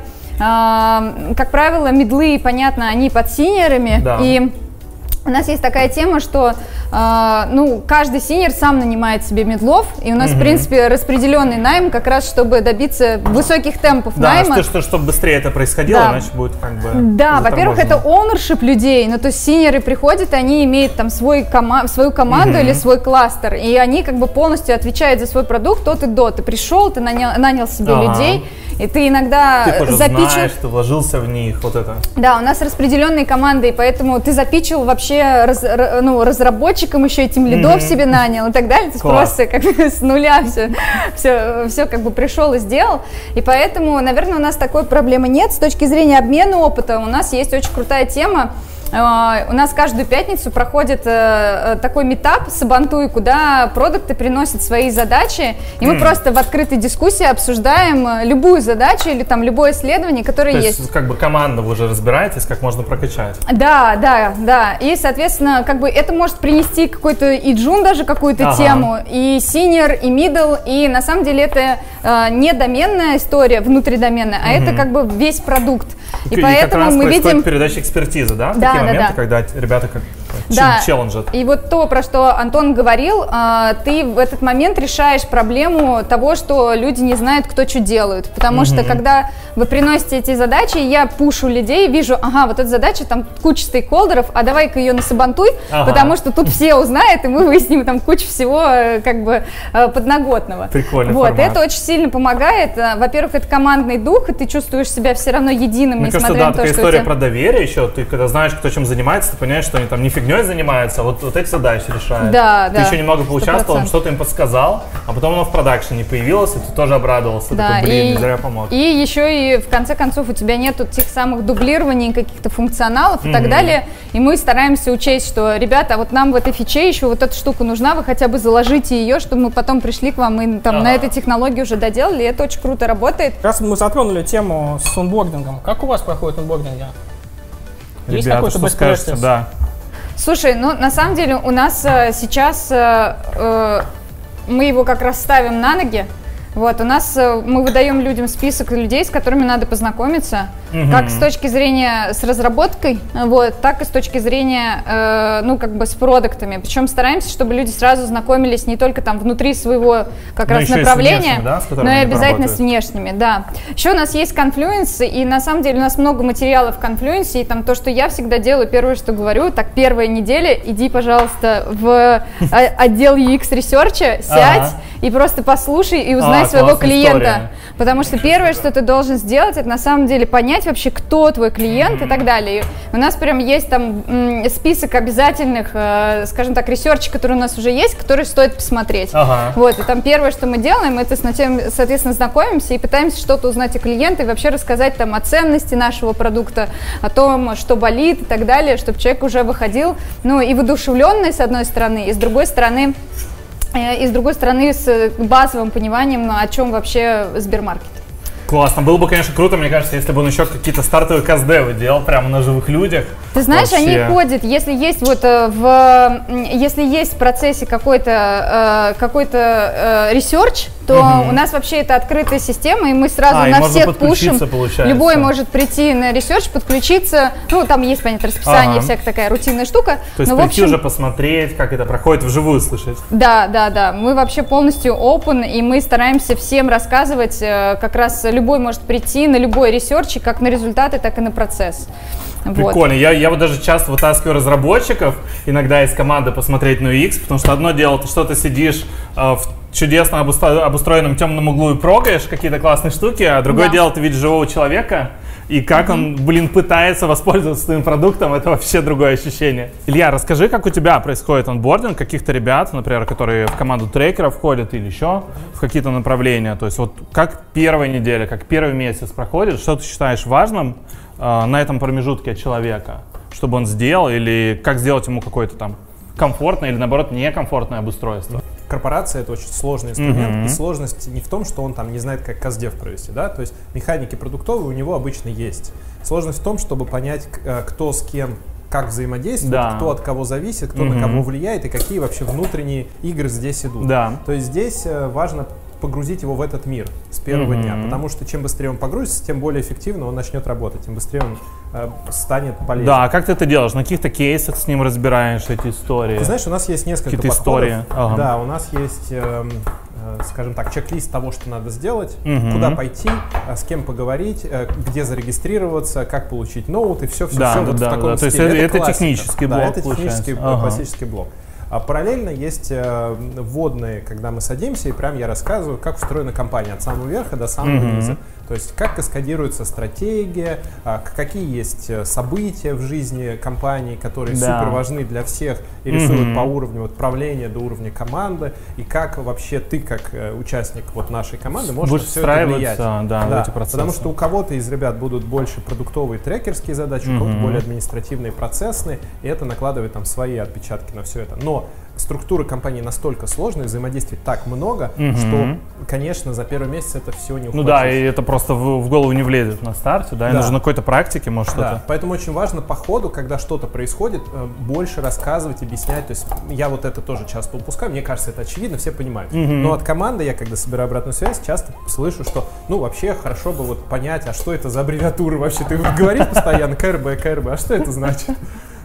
как правило, мидлы, понятно, они под синьорами, да. и у нас есть такая тема, что э, ну, каждый синьор сам нанимает себе медлов, и у нас, mm-hmm. в принципе, распределенный найм как раз, чтобы добиться высоких темпов да, найма. Да, что, чтобы быстрее это происходило, да. иначе будет как бы Да, во-первых, это ownership людей, ну, то есть синьоры приходят, они имеют там свой кома- свою команду mm-hmm. или свой кластер, и они как бы полностью отвечают за свой продукт от и до. Ты пришел, ты нанял, нанял себе ага. людей, и ты иногда ты тоже запичил... знаешь, ты вложился в них, вот это. Да, у нас распределенные команды, и поэтому ты запичил вообще раз, ну, разработчикам, еще этим лидов mm-hmm. себе нанял и так далее. То есть просто как бы с нуля все, все, все как бы пришел и сделал. И поэтому, наверное, у нас такой проблемы нет. С точки зрения обмена опыта у нас есть очень крутая тема. Uh, у нас каждую пятницу проходит uh, такой митап Сабантуй, куда продукты приносят свои задачи, и мы mm. просто в открытой дискуссии обсуждаем любую задачу или там любое исследование, которое То есть. То есть как бы команда вы уже разбираетесь, как можно прокачать. Да, да, да. И, соответственно, как бы это может принести какой-то и джун даже какую-то ага. тему, и senior, и middle, и на самом деле это uh, не доменная история, внутридоменная, а mm-hmm. это как бы весь продукт. И, и поэтому как раз мы происходит видим передача экспертизы, да? Да, Такие да, моменты, да. когда ребята как... Да. челленджит. И вот то, про что Антон говорил, э, ты в этот момент решаешь проблему того, что люди не знают, кто что делают. Потому mm-hmm. что когда вы приносите эти задачи, я пушу людей, вижу, ага, вот эта задача, там куча стейкхолдеров, а давай-ка ее насабантуй, ага. потому что тут все узнают, и мы выясним там кучу всего как бы подноготного. Прикольный вот, формат. это очень сильно помогает. Во-первых, это командный дух, и ты чувствуешь себя все равно единым, Мне несмотря кажется, да, на то, такая что история тебя... про доверие еще. Ты когда знаешь, кто чем занимается, ты понимаешь, что они там не фигней занимаются, а вот, вот эти задачи решают. Да, ты да. еще немного поучаствовал, что-то им подсказал, а потом оно в продакшене появилось, и ты тоже обрадовался. Да, такой, блин, и, не зря помог. И еще и в конце концов у тебя нету тех самых дублирований, каких-то функционалов и mm-hmm. так далее. И мы стараемся учесть, что, ребята, вот нам в этой фиче еще вот эта штука нужна, вы хотя бы заложите ее, чтобы мы потом пришли к вам и там, ага. на этой технологии уже доделали, и это очень круто работает. Раз мы затронули тему с онбордингом, как у вас проходит онбординг? Есть Ребята, какой-то что скажете? Да. Слушай, ну на самом деле у нас э, сейчас э, э, мы его как раз ставим на ноги. Вот, у нас э, мы выдаем людям список людей, с которыми надо познакомиться, mm-hmm. как с точки зрения с разработкой, вот, так и с точки зрения, э, ну, как бы с продуктами. Причем стараемся, чтобы люди сразу знакомились не только там внутри своего как но раз направления, внешними, да, но и обязательно с внешними, да. Еще у нас есть Confluence, и на самом деле у нас много материалов в Confluence, и там то, что я всегда делаю, первое, что говорю, так, первая неделя, иди, пожалуйста, в отдел ю экс Research, сядь и просто послушай и узнай своего клиента, история. Потому что первое, что ты должен сделать, это на самом деле понять вообще, кто твой клиент mm-hmm. и так далее. И у нас прям есть там м, список обязательных, э, скажем так, ресерчей, которые у нас уже есть, которые стоит посмотреть. Ага. Вот, и там первое, что мы делаем, это, соответственно, знакомимся и пытаемся что-то узнать о клиенте и вообще рассказать там о ценности нашего продукта, о том, что болит и так далее, чтобы человек уже выходил, ну, и воодушевленный, с одной стороны, и с другой стороны, и с другой стороны, с базовым пониманием, о чем вообще Сбермаркет. Классно. Было бы, конечно, круто, мне кажется, если бы он еще какие-то стартовые каздевы делал прямо на живых людях. Ты знаешь, вообще. Они ходят, если есть вот в, если есть в процессе какой-то какой-то ресерч, то угу. у нас вообще это открытая система, и мы сразу а, на всех пушим. Любой может прийти на ресерч, подключиться. Ну, там есть, понятно, расписание, ага. всякая такая рутинная штука. То есть но, прийти в общем, уже посмотреть, как это проходит, вживую слышать. Да, да, да. Мы вообще полностью open, и мы стараемся всем рассказывать, как раз любой может прийти на любой ресерч, как на результаты, так и на процесс. Прикольно. Вот. Я, я вот даже часто вытаскиваю разработчиков иногда из команды посмотреть на ю экс, потому что одно дело, ты что-то сидишь э, в чудесно обустро- обустроенном темном углу и прогаешь какие-то классные штуки, а другое да. дело, ты видишь живого человека, и как mm-hmm. он, блин, пытается воспользоваться твоим продуктом, это вообще другое ощущение. Илья, расскажи, как у тебя происходит онбординг каких-то ребят, например, которые в команду трекеров входят или еще в какие-то направления. То есть вот как первая неделя, как первый месяц проходит, что ты считаешь важным э, на этом промежутке от человека, чтобы он сделал, или как сделать ему какое-то там комфортное или, наоборот, некомфортное обустройство? Корпорация — это очень сложный инструмент, mm-hmm. и сложность не в том, что он там не знает, как каздев провести, да, то есть механики продуктовые у него обычно есть. Сложность в том, чтобы понять, кто с кем, как взаимодействует, да. кто от кого зависит, кто mm-hmm. на кого влияет и какие вообще внутренние игры здесь идут. Да. То есть здесь важно погрузить его в этот мир с первого mm-hmm. дня, потому что чем быстрее он погрузится, тем более эффективно он начнет работать, тем быстрее он э, станет полезным. Да, а как ты это делаешь? На каких-то кейсах с ним разбираешь эти истории? Ты знаешь, у нас есть несколько какие-то подходов. Истории. Ага. Да, у нас есть, э, э, скажем так, чек-лист того, что надо сделать, mm-hmm. куда пойти, э, с кем поговорить, э, где зарегистрироваться, как получить ноут и все-все-все да, вот да, в таком да. стиле. То есть это, это, это технический блок, да, это технический, ага. классический блок. А параллельно есть э, вводные, когда мы садимся, и прям я рассказываю, как устроена компания от самого верха до самого mm-hmm. низа. То есть как каскадируется стратегия, а, какие есть события в жизни компании, которые да. супер важны для всех и рисуют mm-hmm. по уровню вот, правления до уровня команды, и как вообще ты, как э, участник вот, нашей команды, можешь Будешь все это влиять. Да, да, эти процессы. Потому что у кого-то из ребят будут больше продуктовые трекерские задачи, mm-hmm. у кого-то более административные, процессные, и это накладывает там свои отпечатки на все это. Но структура компании настолько сложная, взаимодействий так много, mm-hmm. что, конечно, за первый месяц это все не ухватить. Ну да, и это просто в, в голову не влезет на старте, да, и да. нужно на какой-то практике, может, да. что-то. Поэтому очень важно по ходу, когда что-то происходит, больше рассказывать, объяснять. То есть я вот это тоже часто упускаю, мне кажется, это очевидно, все понимают. Mm-hmm. Но от команды я, когда собираю обратную связь, часто слышу, что, ну, вообще хорошо бы вот понять, а что это за аббревиатура вообще? Ты говоришь постоянно КРБ, КРБ, а что это значит?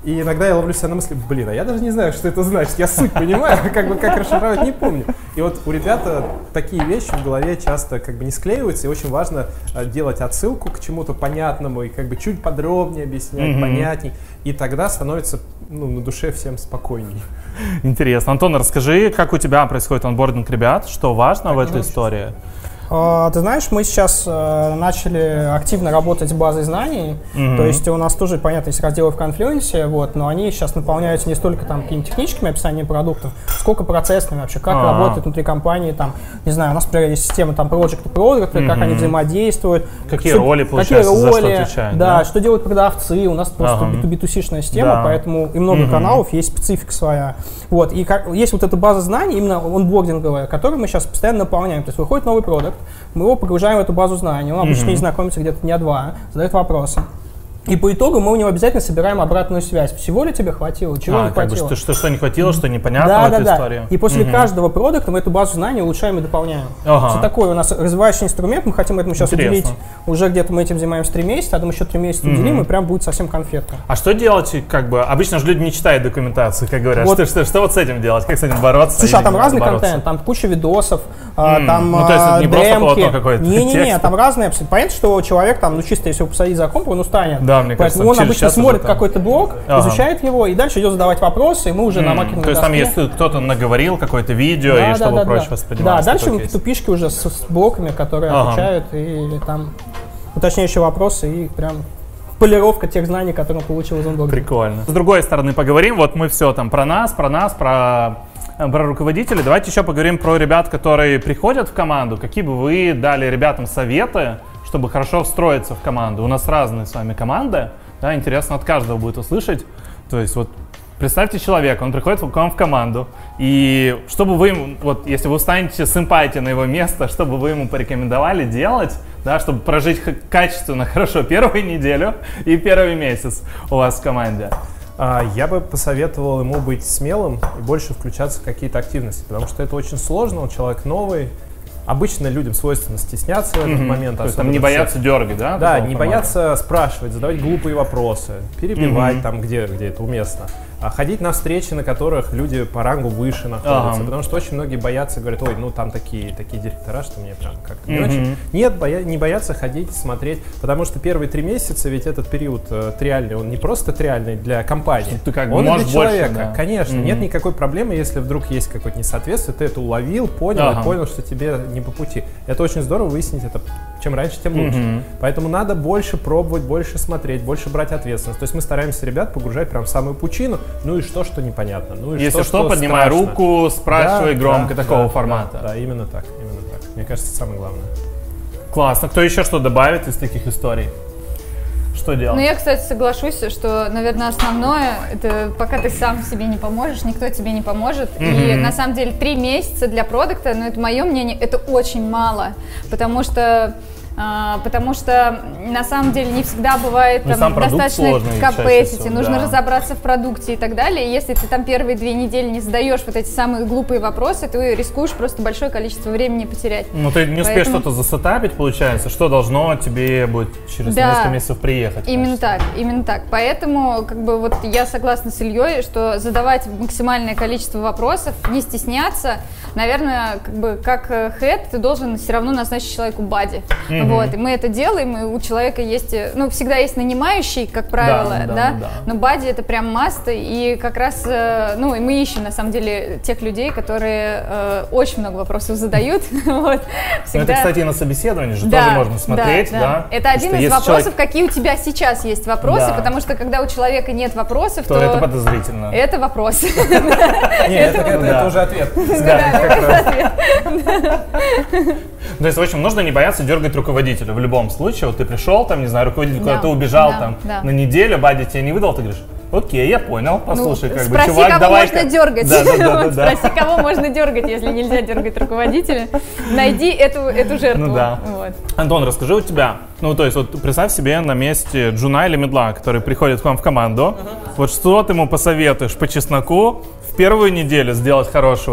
И иногда я ловлю себя на мысли, блин, а я даже не знаю, что это значит. Я суть понимаю, как бы как расшифровать не помню. И вот у ребят такие вещи в голове часто как бы не склеиваются, и очень важно делать отсылку к чему-то понятному и как бы чуть подробнее объяснять, mm-hmm. понятней. И тогда становится ну, на душе всем спокойней. Интересно. Антон, расскажи, как у тебя происходит онбординг ребят, что важно так в этой истории? Uh, ты знаешь, мы сейчас uh, начали активно работать с базой знаний, mm-hmm. то есть у нас тоже, понятно, есть разделы в Confluence, вот, но они сейчас наполняются не столько там какими-то техническими описаниями продуктов, сколько процессными вообще, как uh-huh. работает внутри компании, там, не знаю, у нас, например, есть система там Project и Product, mm-hmm. как они взаимодействуют. Какие что, роли, получается, какие роли, за что отвечают, да, да? что делают продавцы, у нас просто uh-huh. би ту би ту си-шная система, да. поэтому и много mm-hmm. каналов, есть специфика своя. Вот, и как, есть вот эта база знаний, именно онбординговая, которую мы сейчас постоянно наполняем, то есть выходит новый продукт, мы его погружаем в эту базу знаний, он обычно mm-hmm. не знакомится где-то дня два, задает вопросы. И по итогу мы у него обязательно собираем обратную связь. Всего ли тебе хватило, чего а, не хватило. Как бы, что, что не хватило, что непонятно да, в этой да, да. истории. И после угу. каждого продукта мы эту базу знаний улучшаем и дополняем. Ага. Это такой у нас развивающий инструмент, мы хотим этому сейчас Интересно. уделить. Уже где-то мы этим занимаемся три месяца, а там еще три месяца угу. уделим, и прям будет совсем конфетка. А что делать, как бы, обычно же люди не читают документацию, как говорят. Вот. Что, что, что вот с этим делать, как с этим бороться? Слушай, а там разный бороться? контент, там куча видосов, Mm. там ну, то есть не демки. просто полотно какое-то. Не-не-не, там разные. Понятно, что человек там, ну чисто если его посадить за комп, он устанет. Да, мне кажется, поэтому он обычно смотрит там... какой-то блог, ага. изучает его и дальше идет задавать вопросы, и мы уже mm. на маркетинговой То есть там доске. если кто-то наговорил какое-то видео, да, и да, чтобы да, проще да. воспринималось. Да, дальше тупишки уже с, с блоками, которые ага. отвечают, и, или там уточняющие вопросы, и прям полировка тех знаний, которые он получил из онбординга. Прикольно. С другой стороны поговорим, вот мы все там про нас, про нас, про... про руководителей. Давайте еще поговорим про ребят, которые приходят в команду. Какие бы вы дали ребятам советы, чтобы хорошо встроиться в команду? У нас разные с вами команды. Да, интересно от каждого будет услышать. То есть вот представьте человека, он приходит к вам в команду, и чтобы вы ему, вот если вы встанете с эмпатией на его место, чтобы вы ему порекомендовали делать, да, чтобы прожить качественно, хорошо первую неделю и первый месяц у вас в команде? Я бы посоветовал ему быть смелым и больше включаться в какие-то активности, потому что это очень сложно, он человек новый. Обычно людям свойственно стесняться в этот mm-hmm. момент. То есть там не бояться дергать, да? Да, не формата? бояться спрашивать, задавать глупые вопросы, перебивать mm-hmm. там, где, где это уместно. А ходить на встречи, на которых люди по рангу выше находятся. Ага. Потому что очень многие боятся, говорят, ой, ну там такие, такие директора, что мне прям как-то не mm-hmm. очень. Нет, боя- не бояться ходить, смотреть, потому что первые три месяца, ведь этот период э, триальный, он не просто триальный для компании, ты как бы он и для человека. Больше, да. Конечно, mm-hmm. нет никакой проблемы, если вдруг есть какое-то несоответствие, ты это уловил, понял ага. и понял, что тебе не по пути. Это очень здорово выяснить это. Чем раньше, тем лучше. Mm-hmm. Поэтому надо больше пробовать, больше смотреть, больше брать ответственность. То есть мы стараемся ребят погружать прям в самую пучину. Ну и что, что непонятно. Ну и Если что, что, что поднимай страшно. руку, спрашивай да, громко, да, такого да, формата. Да, да, именно так, именно так. Мне кажется, это самое главное. Классно. Кто еще что добавит из таких историй? Что делать? Ну, я, кстати, соглашусь, что, наверное, основное, это пока ты сам себе не поможешь, никто тебе не поможет. Mm-hmm. И, на самом деле, три месяца для продукта, ну, это мое мнение, это очень мало, потому что... А, потому что на самом деле не всегда бывает там, достаточно capacity, нужно да. разобраться в продукте и так далее. И если ты там первые две недели не задаешь вот эти самые глупые вопросы, ты рискуешь просто большое количество времени потерять. Ну ты не успеешь Поэтому... что-то засетапить, получается, что должно тебе будет через да, несколько месяцев приехать. Именно так, именно так. Поэтому как бы вот я согласна с Ильей, что задавать максимальное количество вопросов, не стесняться. Наверное, как бы как head ты должен все равно назначить человеку бади. Mm-hmm. Вот, и мы это делаем, и у человека есть, ну, всегда есть нанимающий, как правило, да, да, да? Да. Но бади это прям маст, и как раз, ну, и мы ищем, на самом деле, тех людей, которые э, очень много вопросов задают. Вот, всегда... Это, кстати, на собеседовании же да, тоже можно смотреть, да? да. да? Это один из вопросов, человек... какие у тебя сейчас есть вопросы, да. потому что когда у человека нет вопросов, то... то это подозрительно. Это вопрос. Нет, это уже ответ. То есть, в общем, нужно не бояться дергать руководителя в любом случае. Вот ты пришел, там, не знаю, руководитель да, куда-то убежал да, там да. на неделю, бади тебе не выдал, ты говоришь, окей, я понял, послушай, ну, как бы, чувак, кого давай можно дергать. Да, да, да, вот, да, спроси, кого можно дергать, если нельзя дергать руководителя. Найди эту, эту жертву. Ну, да. Вот. Антон, расскажи у тебя, ну, то есть, вот представь себе на месте джуна или медла, который приходит к вам в команду, uh-huh. вот что ты ему посоветуешь по чесноку в первую неделю сделать хорошего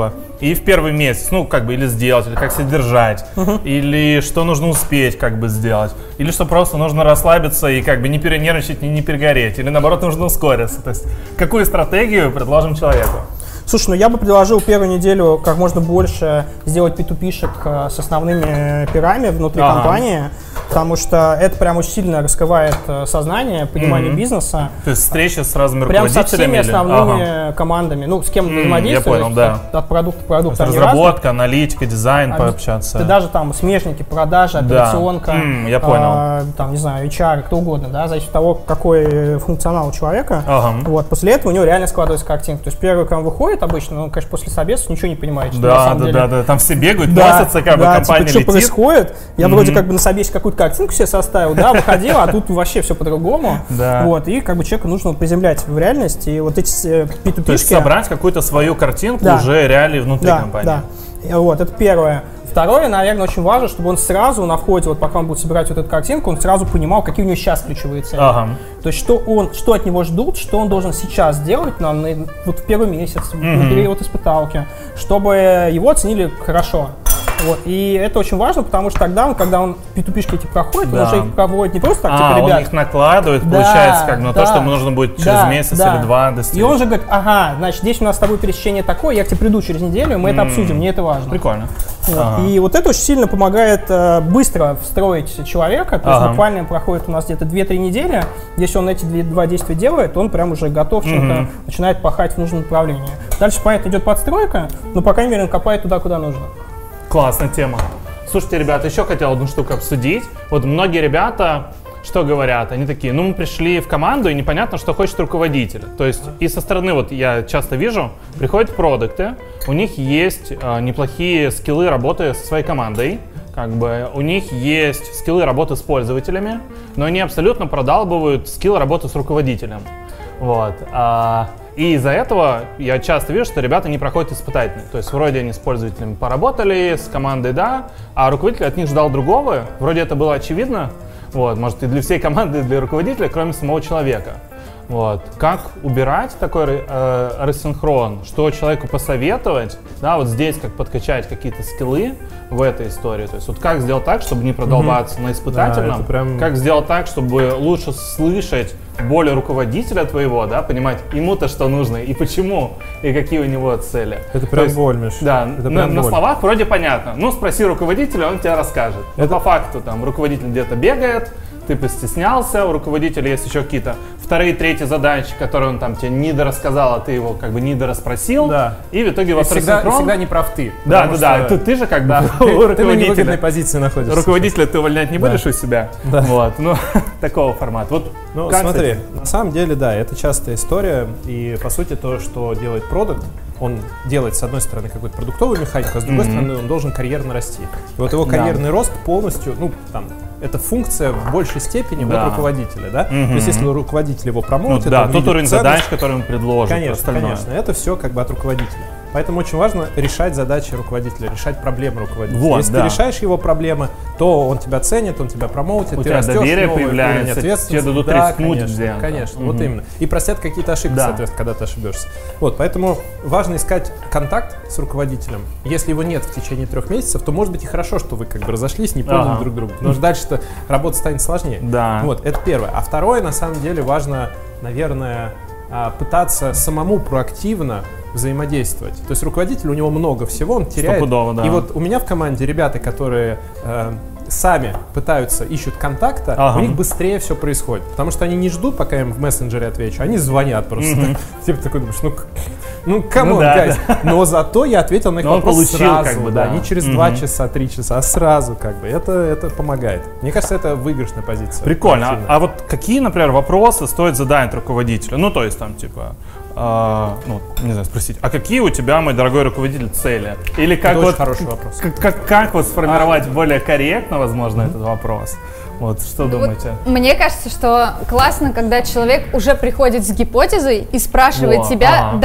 и в первый месяц, ну, как бы, или сделать, или как себя держать, uh-huh. или что нужно успеть, как бы, сделать, или что просто нужно расслабиться и, как бы, не перенервничать, не, не перегореть, или, наоборот, нужно ускориться. То есть, какую стратегию предложим человеку? Слушай, ну я бы предложил первую неделю как можно больше сделать пи ту пи-шек с основными пирами внутри ага. компании, потому что это прям очень сильно раскрывает сознание, понимание mm-hmm. бизнеса. То есть встреча с разными прям руководителями? Прям со всеми или? основными ага. командами, ну, с кем mm, взаимодействуешь, я понял, да. от, от продукта к продукту. Разработка, аналитика, дизайн, а, пообщаться. Ты даже там смежники, продажи, операционка, да. mm, я понял. А, там, не знаю, эйч ар, кто угодно, да, зависит от того, какой функционал у человека. Ага. Вот, после этого у него реально складывается картинка. То есть первый, когда он выходит обычно, он, конечно, после собеса ничего не понимает. Что да, на самом да, деле... да, да, там все бегают, да, носятся, как да, бы компания типа, летит. Что происходит? Я mm-hmm. вроде как бы на собесе какую-то картинку себе составил, да, выходил, а тут вообще все по-другому. Да. Вот, и как бы человеку нужно приземлять в реальность, и вот эти пи ту пи-шки... То есть собрать какую-то свою картинку да. уже реально внутри да, компании. Да, вот, это первое. Второе, наверное, очень важно, чтобы он сразу на входе, вот пока он будет собирать вот эту картинку, он сразу понимал, какие у него сейчас ключевые цели. Ага. То есть, что, он, что от него ждут, что он должен сейчас делать на, на, вот в первый месяц, mm-hmm. на период испыталки, чтобы его оценили хорошо. Вот. И это очень важно, потому что тогда, он, когда он пи ту пи-шки эти проходит, да. он уже их проводит не просто так, а, типа, ребят. Он их накладывает, да, получается, как на да, то, что ему нужно будет через да, месяц да. или два достичь. И он же говорит, ага, значит, здесь у нас с тобой пересечение такое, я к тебе приду через неделю, мы mm. это обсудим, мне это важно. Прикольно. Вот. Ага. И вот это очень сильно помогает э, быстро встроить человека, то есть ага. буквально проходит у нас где-то две-три недели, если он эти два действия делает, он прям уже готов, mm-hmm. что-то начинает пахать в нужном направлении. Дальше, понятно, идет подстройка, но, по крайней мере, он копает туда, куда нужно. Классная тема. Слушайте, ребята, еще хотел одну штуку обсудить. Вот многие ребята, что говорят? Они такие, ну мы пришли в команду, и непонятно, что хочет руководитель. То есть и со стороны, вот я часто вижу, приходят продукты, у них есть э, неплохие скиллы работы со своей командой, как бы у них есть скиллы работы с пользователями, но они абсолютно продалбывают скилл работы с руководителем. Вот. А, и из-за этого я часто вижу, что ребята не проходят испытательные. То есть вроде они с пользователями поработали, с командой, да, а руководитель от них ждал другого. Вроде это было очевидно, вот, может и для всей команды, и для руководителя, кроме самого человека. Вот. Как убирать такой э, рассинхрон, что человеку посоветовать, да, вот здесь как подкачать какие-то скиллы в этой истории. То есть вот как сделать так, чтобы не продолбаться mm-hmm. на испытательном, да, прям... как сделать так, чтобы лучше слышать боли руководителя твоего, да, понимать ему-то что нужно и почему, и какие у него цели. Это прям есть, боль, Миш. Да, это на, прям на боль. словах вроде понятно. Ну, спроси руководителя, он тебе расскажет. Это... Но по факту там руководитель где-то бегает, ты постеснялся, у руководителя есть еще какие-то вторые, третьи задачи, которые он там тебе недорассказал, а ты его как бы недорасспросил. Да. И в итоге вопрос всегда, синхрон... всегда не прав ты. Да, да, да. Ты, ты же как бы да, у ты, руководителя. Ты на невыгодной позиции находишься. Руководителя ты увольнять не да. будешь у себя. Да. Вот, ну, такого формата. Вот, ну, смотри, на самом деле, да, это частая история. И, по сути, то, что делает продукт, он делает, с одной стороны, какую-то продуктовую механику, а с другой mm-hmm. стороны, он должен карьерно расти. И вот его карьерный да. рост полностью, ну, там, это функция в большей степени да. от руководителя, да? Mm-hmm. То есть, если руководитель его промоутит, ну, да, тот уровень задач, который он предложит, конечно, остальное. Конечно, это все как бы от руководителя. Поэтому очень важно решать задачи руководителя, решать проблемы руководителя. Вот, если да. ты решаешь его проблемы, то он тебя ценит, он тебя промоутит, у ты тебя растешь, доверие появляется, тебе дадут да, рискнуть конечно, где-то. Конечно, угу. вот именно. И простят какие-то ошибки, да. соответственно, когда ты ошибешься. Вот, поэтому важно искать контакт с руководителем. Если его нет в течение трех месяцев, то может быть и хорошо, что вы как бы разошлись, не поняли ага. друг друга. Потому что дальше-то работа станет сложнее. Да. Вот, это первое. А второе, на самом деле, важно, наверное, пытаться самому проактивно взаимодействовать. То есть руководитель, у него много всего, он теряет. Стопудово, да. И вот у меня в команде ребята, которые э, сами пытаются, ищут контакта, ага. у них быстрее все происходит. Потому что они не ждут, пока я им в мессенджере отвечу, они звонят просто. Mm-hmm. Типа такой думаешь, ну, ну камон, гайз. Но зато я ответил на их Но вопрос получил, сразу. Как бы, да, да. Не через mm-hmm. два часа, три часа, а сразу как бы. Это, это помогает. Мне кажется, это выигрышная позиция. Прикольно. А, а вот какие, например, вопросы стоит задать руководителю? Ну, то есть там типа... Uh, ну, не знаю, спросить, а какие у тебя, мой дорогой руководитель, цели? Или как это вот, очень хороший вопрос. Как, как, как вот сформировать а... более корректно, возможно, mm-hmm. этот вопрос? Вот, что ну, думаете? Вот, мне кажется, что классно, когда человек уже приходит с гипотезой и спрашивает Во, тебя, ага. да или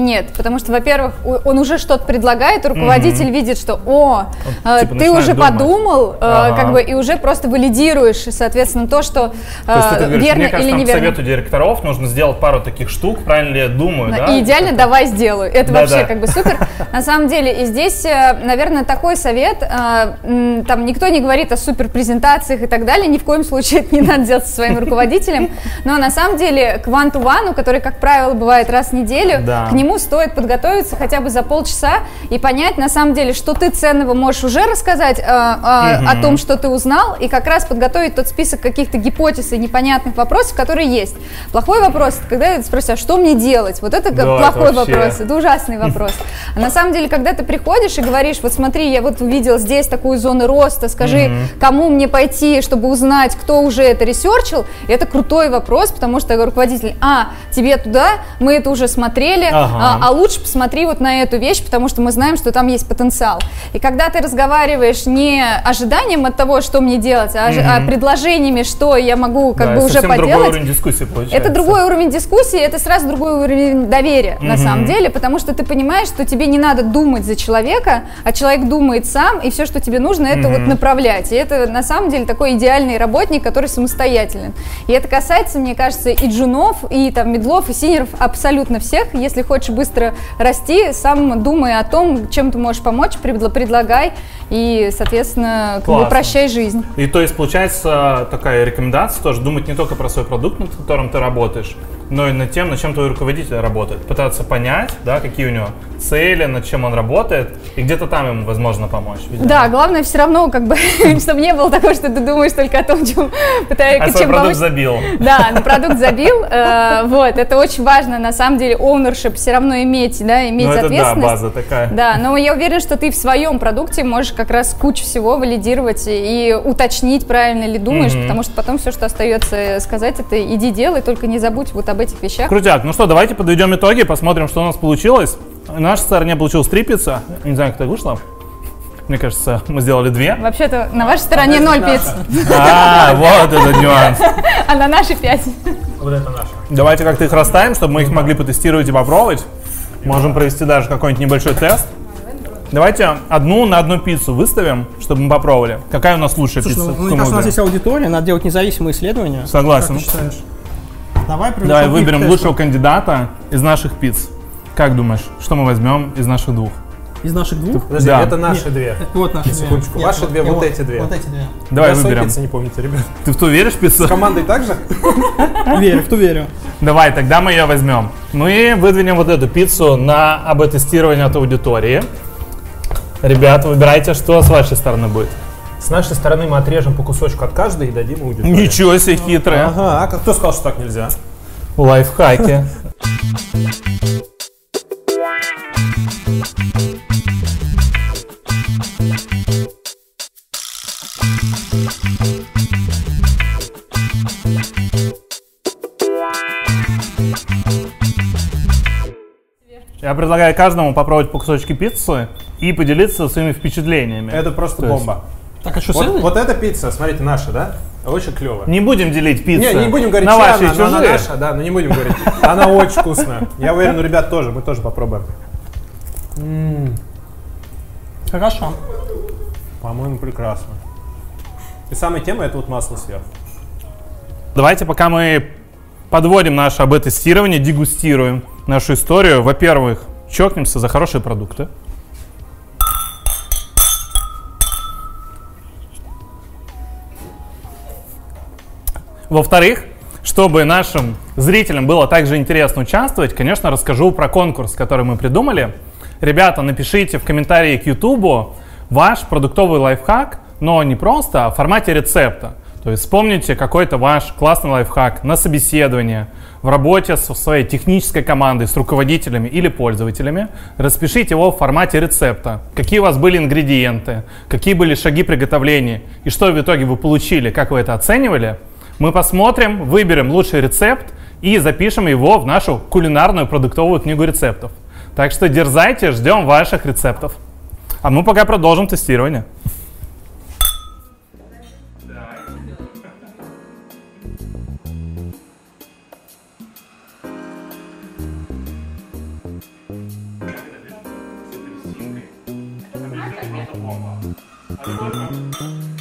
нет. Потому что, во-первых, он уже что-то предлагает, руководитель mm-hmm. видит, что «О, он, типа, ты уже думать. подумал», ага. как бы, и уже просто валидируешь, соответственно, то, что то есть, ты говоришь, верно мне кажется, или там неверно. По совету директоров нужно сделать пару таких штук, правильно ли я думаю, да? И идеально давай сделаю. Это да, вообще да. как бы супер. На самом деле, и здесь, наверное, такой совет, там никто не говорит о суперпрезентациях и так далее, ни в коем случае это не надо делать со своим руководителем, но на самом деле к one-to-one, который, как правило, бывает раз в неделю, да. к нему стоит подготовиться хотя бы за полчаса и понять, на самом деле, что ты ценного можешь уже рассказать э, э, mm-hmm. о том, что ты узнал, и как раз подготовить тот список каких-то гипотез и непонятных вопросов, которые есть. Плохой вопрос, это когда ты спросишь, а что мне делать? Вот это да, плохой это вообще... вопрос, это ужасный вопрос. А на самом деле, когда ты приходишь и говоришь, вот смотри, я вот увидел здесь такую зону роста, скажи, mm-hmm. кому мне пойти, чтобы узнать, кто уже это ресерчил, это крутой вопрос, потому что руководитель, а, тебе туда, мы это уже смотрели, ага. а, а лучше посмотри вот на эту вещь, потому что мы знаем, что там есть потенциал. И когда ты разговариваешь не ожиданием от того, что мне делать, а, mm-hmm. а предложениями, что я могу как да, бы уже поделать. Это другой уровень дискуссии получается. Это другой уровень дискуссии, это сразу другой уровень доверия, mm-hmm. на самом деле, потому что ты понимаешь, что тебе не надо думать за человека, а человек думает сам, и все, что тебе нужно, это mm-hmm. вот направлять. И это на самом деле такой идеальный работник, который самостоятелен. И это касается, мне кажется, и джунов, и там медлов, и синеров, абсолютно всех. Если хочешь быстро расти, сам думай о том, чем ты можешь помочь, предлагай, и, соответственно, как бы упрощай жизнь. И то есть, получается, такая рекомендация тоже думать не только про свой продукт, над которым ты работаешь, но и над тем, над чем твой руководитель работает. Пытаться понять, да, какие у него цели, над чем он работает, и где-то там ему возможно помочь. Видимо. Да, главное все равно, как бы, чтобы не было такого, что ты думаешь только о том, чем пытаешься а свой чем продукт помочь. забил. Да, на продукт забил. Э, вот, это очень важно, на самом деле, ownership все равно иметь, да, иметь ну, это, ответственность. Да, база такая. Да, но я уверена, что ты в своем продукте можешь как раз кучу всего валидировать и уточнить, правильно ли думаешь, mm-hmm. потому что потом все, что остается сказать, это иди делай, только не забудь вот об этих вещах. Крутяк. Ну что, давайте подведем итоги, посмотрим, что у нас получилось. В нашей стороне получилось три пиццы. Не знаю, как это вышло. Мне кажется, мы сделали две. Вообще-то на вашей стороне ноль пицц. А, вот этот нюанс. А на нашей пять. Вот это наша. Давайте как-то их расставим, чтобы мы их могли потестировать и попробовать. Можем провести даже какой-нибудь небольшой тест. Давайте одну на одну пиццу выставим, чтобы мы попробовали. Какая у нас лучшая Слушай, пицца? Ну, мне кажется, у нас есть аудитория, надо делать независимые исследования. Согласен. Как ты считаешь? Давай, Давай выберем лучшего кандидата из наших пицц. Как думаешь, что мы возьмем из наших двух? Из наших двух? Подожди, да. это наши Нет, две. Вот наши две. Секундочку. Нет, Ваши вот, две, вот, вот эти две. Вот эти две. Давай Я выберем. пиццы не помните, ребят. Ты в ту веришь пиццу? С командой так же? Верю, в ту верю. Давай, тогда мы ее возьмем. Мы выдвинем вот эту пиццу на АБ-тестирование от аудитории. Ребят, выбирайте, что с вашей стороны будет. С нашей стороны мы отрежем по кусочку от каждой и дадим аудитории. Ничего себе хитрые. Ага, а кто сказал, что так нельзя? Лайфхаки. Я предлагаю каждому попробовать по кусочку пиццы и поделиться своими впечатлениями. Это просто То есть- бомба. Так, а что, Вот, сын? вот эта пицца, смотрите, наша, да? Очень клевая. Не будем делить пиццу. Не, не будем говорить, на чья ваши и она, но она чужие. наша, да, но не будем говорить. Она очень вкусная. Я уверен, у ребят тоже, мы тоже попробуем. М-м, Хорошо. По-моему, прекрасно. И самая тема — это вот масло сверху. Давайте, пока мы подводим наше АБ-тестирование, дегустируем нашу историю. Во-первых, чокнемся за хорошие продукты. Во-вторых, чтобы нашим зрителям было также интересно участвовать, конечно, расскажу про конкурс, который мы придумали. Ребята, напишите в комментарии к YouTube ваш продуктовый лайфхак, но не просто, а в формате рецепта. То есть вспомните какой-то ваш классный лайфхак на собеседовании, в работе со своей технической командой, с руководителями или пользователями. Распишите его в формате рецепта. Какие у вас были ингредиенты, какие были шаги приготовления и что в итоге вы получили, как вы это оценивали. Мы посмотрим, выберем лучший рецепт и запишем его в нашу кулинарную продуктовую книгу рецептов. Так что дерзайте, ждем ваших рецептов. А мы пока продолжим тестирование. плохо. А сколько?